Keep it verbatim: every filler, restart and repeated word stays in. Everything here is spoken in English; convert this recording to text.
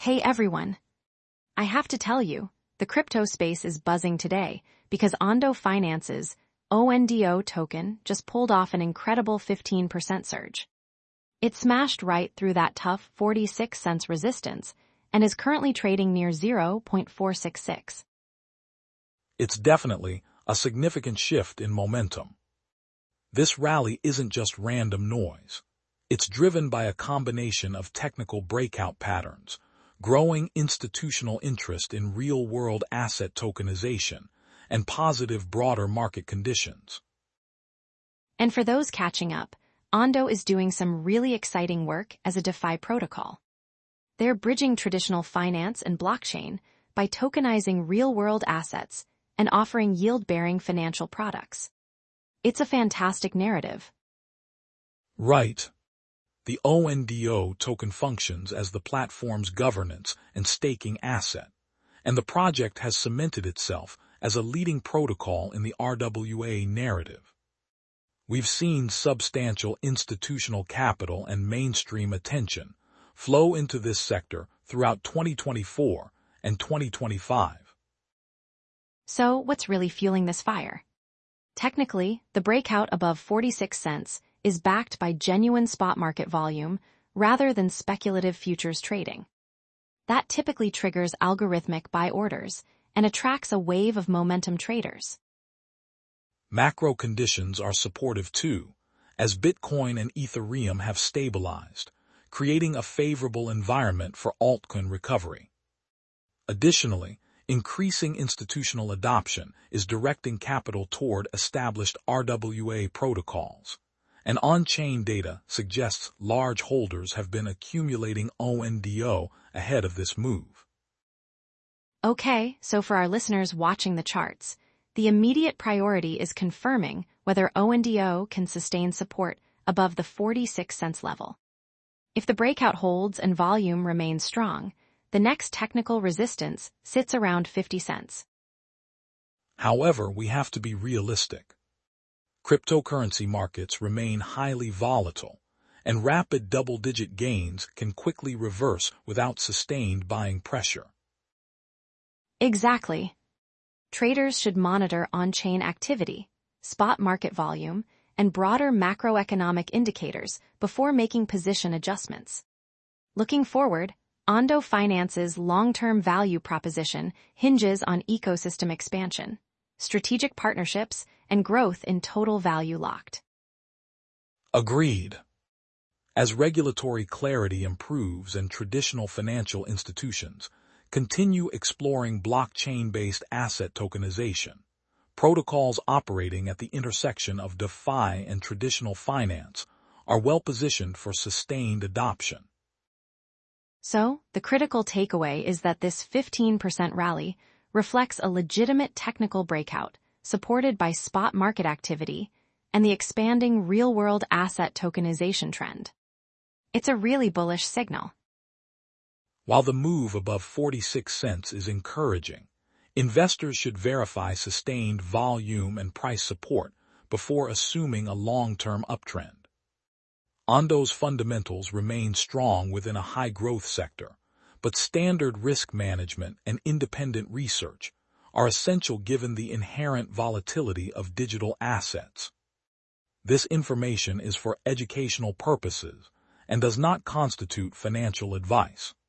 Hey everyone! I have to tell you, the crypto space is buzzing today because Ondo Finance's O N D O token just pulled off an incredible fifteen percent surge. It smashed right through that tough forty-six cents resistance and is currently trading near zero point four six six. It's definitely a significant shift in momentum. This rally isn't just random noise. It's driven by a combination of technical breakout patterns, growing institutional interest in real-world asset tokenization, and positive broader market conditions. And for those catching up, Ondo is doing some really exciting work as a DeFi protocol. They're bridging traditional finance and blockchain by tokenizing real-world assets and offering yield-bearing financial products. It's a fantastic narrative. Right. The O N D O token functions as the platform's governance and staking asset, and the project has cemented itself as a leading protocol in the R W A narrative. We've seen substantial institutional capital and mainstream attention flow into this sector throughout twenty twenty-four and twenty twenty-five. So, what's really fueling this fire? Technically, the breakout above forty-six cents is backed by genuine spot market volume rather than speculative futures trading. That typically triggers algorithmic buy orders and attracts a wave of momentum traders. Macro conditions are supportive too, as Bitcoin and Ethereum have stabilized, creating a favorable environment for altcoin recovery. Additionally, increasing institutional adoption is directing capital toward established R W A protocols, and on-chain data suggests large holders have been accumulating O N D O ahead of this move. Okay, so for our listeners watching the charts, the immediate priority is confirming whether O N D O can sustain support above the forty-six cents level. If the breakout holds and volume remains strong, the next technical resistance sits around fifty cents. However, we have to be realistic. Cryptocurrency markets remain highly volatile, and rapid double-digit gains can quickly reverse without sustained buying pressure. Exactly. Traders should monitor on-chain activity, spot market volume, and broader macroeconomic indicators before making position adjustments. Looking forward, Ondo Finance's long-term value proposition hinges on ecosystem expansion, strategic partnerships, and growth in total value locked. Agreed. As regulatory clarity improves and traditional financial institutions continue exploring blockchain-based asset tokenization, protocols operating at the intersection of DeFi and traditional finance are well-positioned for sustained adoption. So, the critical takeaway is that this fifteen percent rally reflects a legitimate technical breakout supported by spot market activity and the expanding real-world asset tokenization trend. It's a really bullish signal. While the move above forty-six cents is encouraging, investors should verify sustained volume and price support before assuming a long-term uptrend. Ondo's fundamentals remain strong within a high-growth sector, but standard risk management and independent research are essential given the inherent volatility of digital assets. This information is for educational purposes and does not constitute financial advice.